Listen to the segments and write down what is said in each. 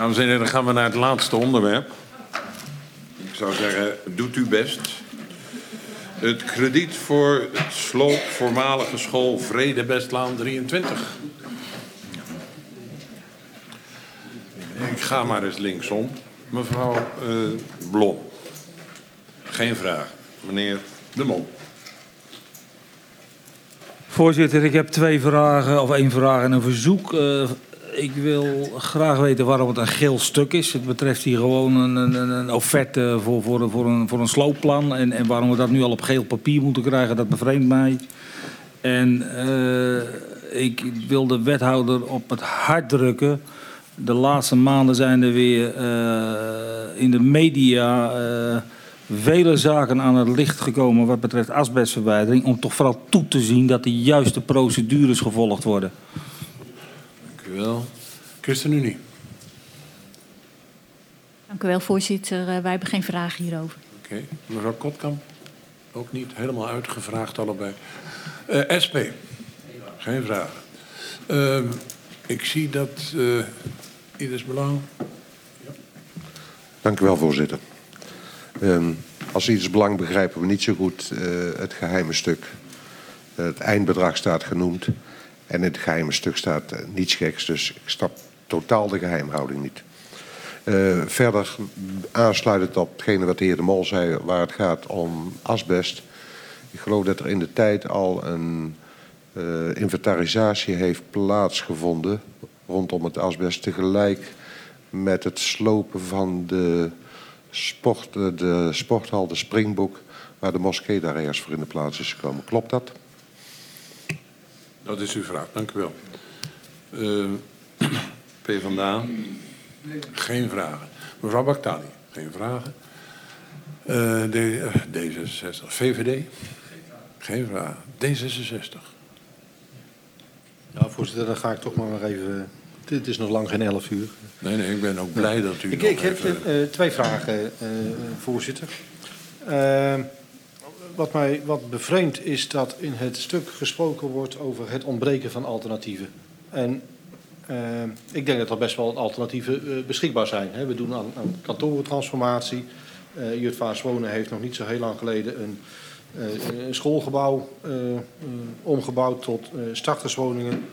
Dames en heren, dan gaan we naar het laatste onderwerp. Ik zou zeggen, doet uw best. Het krediet voor het sloop voormalige school Vredebestlaan 23. Ik ga maar eens linksom. Mevrouw Blom. Geen vraag. Meneer De Mol. Voorzitter, ik heb 2 vragen, of 1 vraag en een verzoek. Ik wil graag weten waarom het een geel stuk is. Het betreft hier gewoon een offerte voor een sloopplan. En waarom we dat nu al op geel papier moeten krijgen, dat bevreemdt mij. En ik wil de wethouder op het hart drukken. De laatste maanden zijn er weer in de media vele zaken aan het licht gekomen wat betreft asbestverwijdering. Om toch vooral toe te zien dat de juiste procedures gevolgd worden. Dank u wel. ChristenUnie. Dank u wel, voorzitter. Wij hebben geen vragen hierover. Oké. Mevrouw Kotkamp? Ook niet. Helemaal uitgevraagd allebei. SP? Geen vragen. Ik zie dat ieders belang. Ja. Dank u wel, voorzitter. Als ieders belang begrijpen we niet zo goed het geheime stuk. Het eindbedrag staat genoemd. En in het geheime stuk staat niets geks. Dus ik snap totaal de geheimhouding niet. Verder aansluitend op hetgene wat de heer De Mol zei, waar het gaat om asbest. Ik geloof dat er in de tijd al een inventarisatie heeft plaatsgevonden rondom het asbest. Tegelijk met het slopen van de sporthal, de Springbok, waar de moskee daar ergens voor in de plaats is gekomen. Klopt dat? Dat is uw vraag. Dank u wel. PvdA? Geen vragen. Mevrouw Baktali? Geen vragen. D66. VVD? Geen vragen. D66? Ja, voorzitter, dan ga ik toch maar even... Het is nog lang geen 11 uur. Nee, ik ben ook blij dat u... Ik heb 2 vragen, voorzitter. Wat bevreemdt is dat in het stuk gesproken wordt over het ontbreken van alternatieven. En ik denk dat er best wel alternatieven beschikbaar zijn. Hè. We doen aan kantorentransformatie. Jutphaas Wonen heeft nog niet zo heel lang geleden een schoolgebouw omgebouwd tot starterswoningen.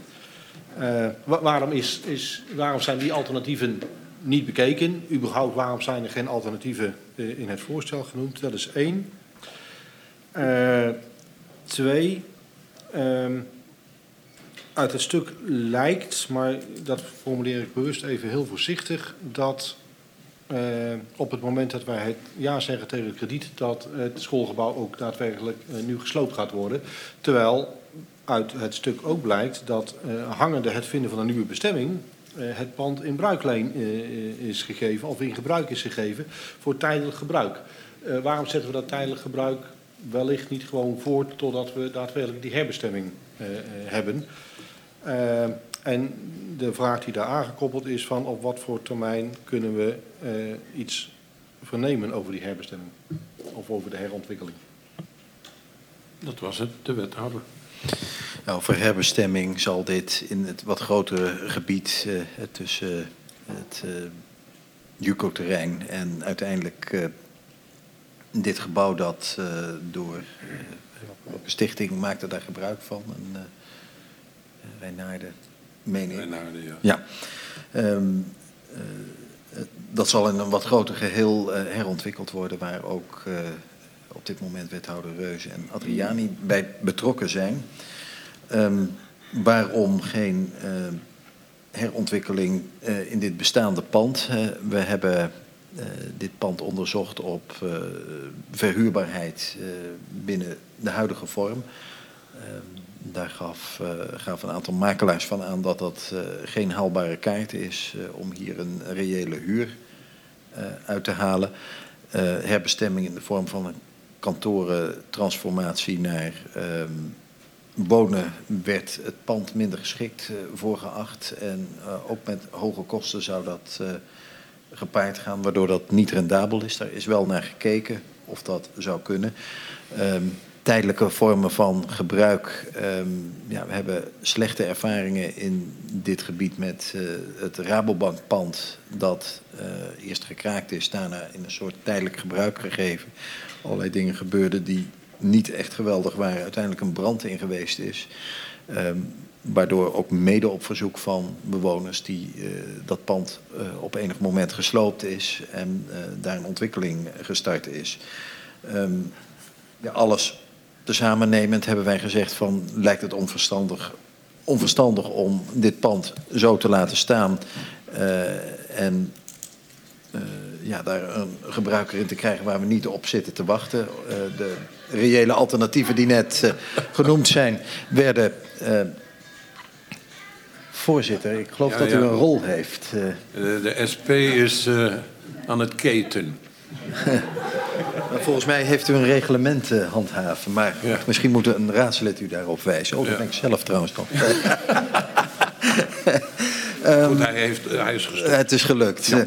Waarom zijn die alternatieven niet bekeken? Überhaupt, waarom zijn er geen alternatieven in het voorstel genoemd? Dat is 1. 2. Uit het stuk lijkt, maar dat formuleer ik bewust even heel voorzichtig, dat op het moment dat wij het ja zeggen tegen het krediet, dat het schoolgebouw ook daadwerkelijk nu gesloopt gaat worden. Terwijl uit het stuk ook blijkt dat hangende het vinden van een nieuwe bestemming het pand in bruikleen is gegeven of in gebruik is gegeven voor tijdelijk gebruik. Waarom zetten we dat tijdelijk gebruik wellicht niet gewoon voort totdat we daadwerkelijk die herbestemming hebben? En de vraag die daar aangekoppeld is van op wat voor termijn kunnen we iets vernemen over die herbestemming of over de herontwikkeling? Dat was het, de wethouder. Nou, voor herbestemming zal dit in het wat grotere gebied tussen het Juco-terrein en uiteindelijk dit gebouw dat door welke stichting maakte daar gebruik van? Wijnaarden, meen ik. Wijnaarden, ja. Ja. Dat zal in een wat groter geheel herontwikkeld worden, waar ook op dit moment wethouder Reuze en Adriani bij betrokken zijn. Waarom geen herontwikkeling in dit bestaande pand? We hebben dit pand onderzocht op verhuurbaarheid binnen de huidige vorm. Daar gaf een aantal makelaars van aan dat dat geen haalbare kaart is om hier een reële huur uit te halen. Herbestemming in de vorm van een kantorentransformatie naar wonen werd het pand minder geschikt voor geacht. En ook met hoge kosten zou dat gepaard gaan, waardoor dat niet rendabel is. Daar is wel naar gekeken of dat zou kunnen. tijdelijke vormen van gebruik. Ja, we hebben slechte ervaringen in dit gebied met het Rabobankpand dat eerst gekraakt is, daarna in een soort tijdelijk gebruik gegeven. Allerlei dingen gebeurden die niet echt geweldig waren. Uiteindelijk een brand in geweest is. Waardoor ook mede op verzoek van bewoners die dat pand op enig moment gesloopt is en daar een ontwikkeling gestart is. Ja, alles tezamen nemend hebben wij gezegd van lijkt het onverstandig om dit pand zo te laten staan en ja, daar een gebruiker in te krijgen waar we niet op zitten te wachten. De reële alternatieven die net genoemd zijn werden... Voorzitter, ik geloof dat u een rol heeft. De SP is aan het keten. Volgens mij heeft u een reglement handhaven, maar misschien moet een raadslid u daarop wijzen. Oh, dat ben ik zelf trouwens nog. Goed, hij is gestopt. Het is gelukt. Ja.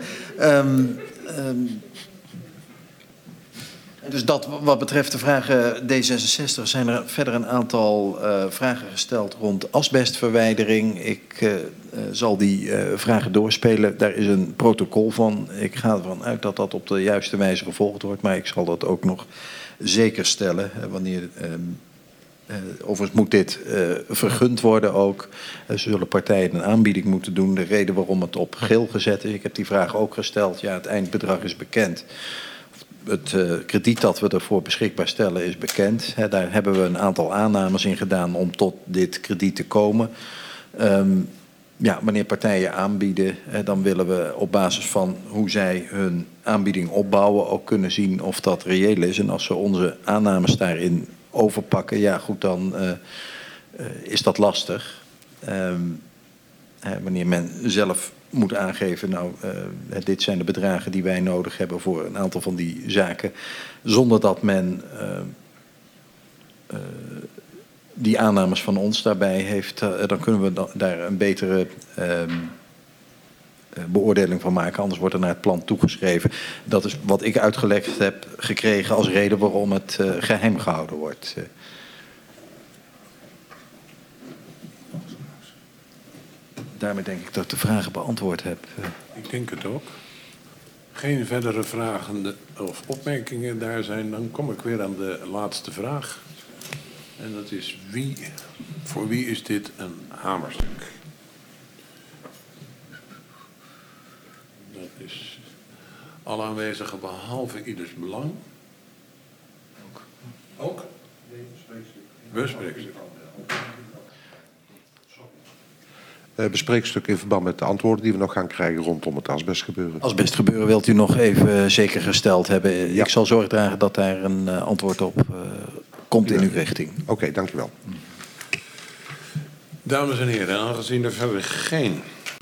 Dus dat wat betreft de vragen D66 zijn er verder een aantal vragen gesteld rond asbestverwijdering. Ik zal die vragen doorspelen. Daar is een protocol van. Ik ga ervan uit dat dat op de juiste wijze gevolgd wordt. Maar ik zal dat ook nog zeker stellen. Wanneer, overigens moet dit vergund worden ook. Ze zullen partijen een aanbieding moeten doen. De reden waarom het op geel gezet is. Ik heb die vraag ook gesteld. Ja, het eindbedrag is bekend. Het krediet dat we ervoor beschikbaar stellen is bekend. Daar hebben we een aantal aannames in gedaan om tot dit krediet te komen. Ja, wanneer partijen aanbieden, dan willen we op basis van hoe zij hun aanbieding opbouwen ook kunnen zien of dat reëel is. En als ze onze aannames daarin overpakken, ja goed, dan is dat lastig. Wanneer men zelf moet aangeven, nou, dit zijn de bedragen die wij nodig hebben voor een aantal van die zaken, zonder dat men die aannames van ons daarbij heeft, dan kunnen we daar een betere beoordeling van maken. Anders wordt er naar het plan toegeschreven. Dat is wat ik uitgelegd heb gekregen als reden waarom het geheim gehouden wordt. Daarmee denk ik dat ik de vragen beantwoord heb. Ik denk het ook. Geen verdere vragen of opmerkingen daar zijn, dan kom ik weer aan de laatste vraag. En dat is voor wie is dit een hamerstuk? Dat is alle aanwezigen behalve ieders belang. Ook? Bespreekstuk. Bespreekstuk in verband met de antwoorden die we nog gaan krijgen rondom het asbestgebeuren. Asbestgebeuren wilt u nog even zeker gesteld hebben. Ja. Ik zal zorg dragen dat daar een antwoord op komt in uw richting. Oké, dankjewel. Dames en heren, aangezien er verder geen